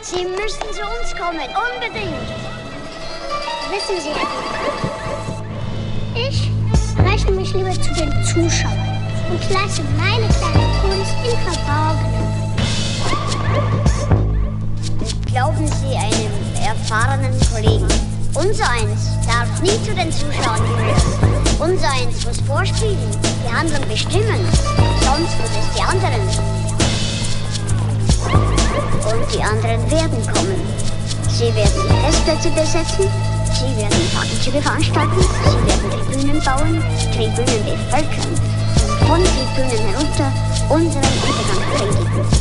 Sie müssen zu uns kommen, unbedingt. Wissen Sie, ich rechne mich lieber zu den Zuschauern und lasse meine kleine Kunst im Verborgenen. Glauben Sie einem erfahrenen Kollegen, unsereins darf nie zu den Zuschauern gehören. Unsereins muss vorspielen, die Handlung bestimmen, sonst wird es die anderen. Und die anderen werden kommen. Sie werden die Festplätze besetzen, sie werden Fackelzüge veranstalten, sie werden Tribünen bauen, Tribünen bevölkern und von Tribünen herunter unseren Untergang predigen.